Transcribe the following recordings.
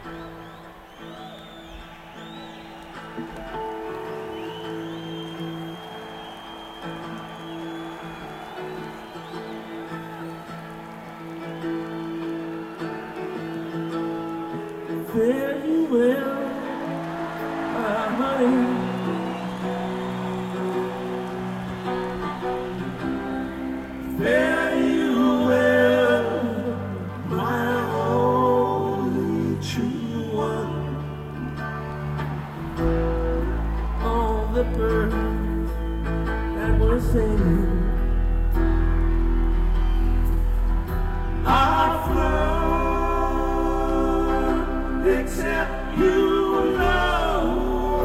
Fare you well, my honey. Fare you well, my only true one. All the birds that were singing are flown, except you alone.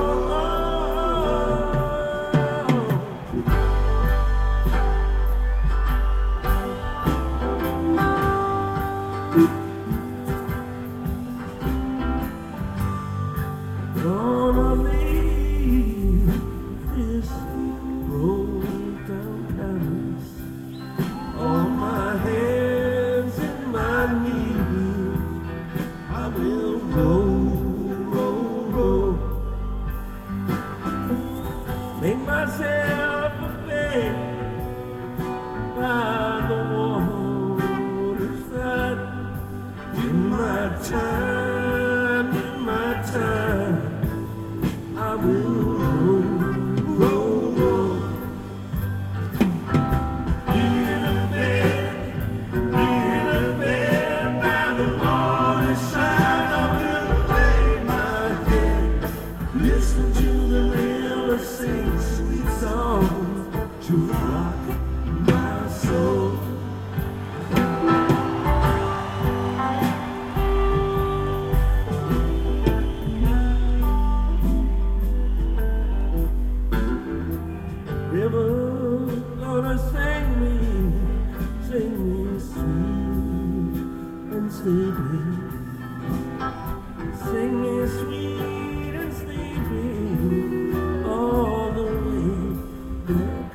Gonna leave this broke down house on my hands and my knees. I will roll, make myself a bed by the waterside. In my time, I will roll. In a bed by the waterside. I will lay my head, listen to the river sing sweet songs to rock my soul. River gonna sing me sweet and sleepy. Sing me sweet and sleepy all the way back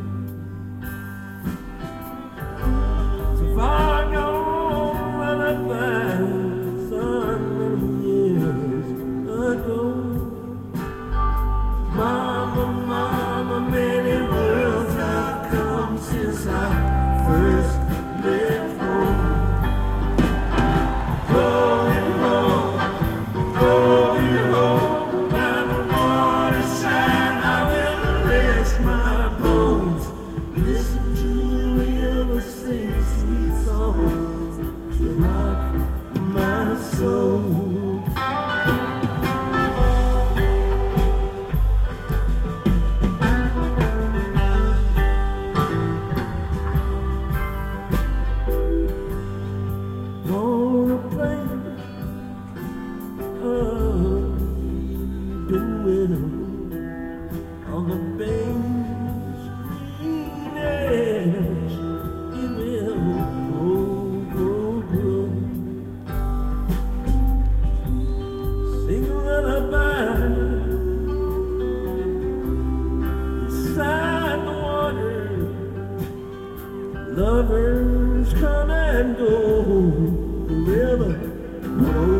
home. So far gone lullaby, son, many years ago. Mama, many worlds have come since I first left home. Going home, by the waterside. I will rest my bones, listen to the river sing sweet songs to rock my soul. On the bay's green edge, it will grow. Sing a lullaby beside the water. Lovers come and go, the river roll.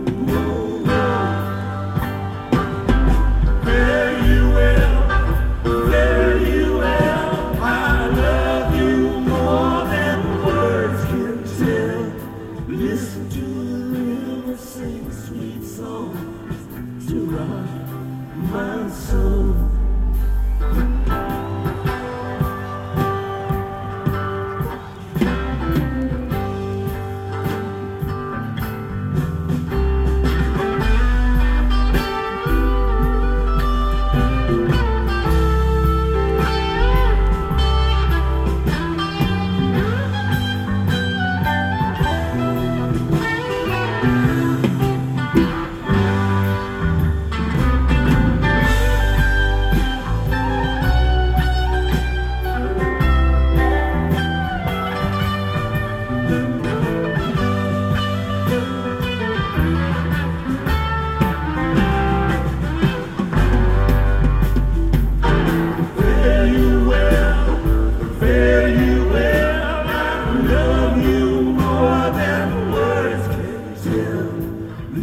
Listen to the river sing sweet songs to rock my soul.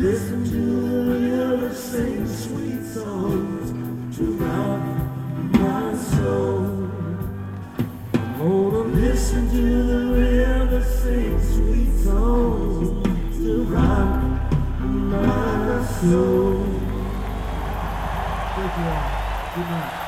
listen to the river sing sweet songs to rock my soul. I'm gonna listen to the river sing sweet songs to rock my soul. Thank you all. Good night.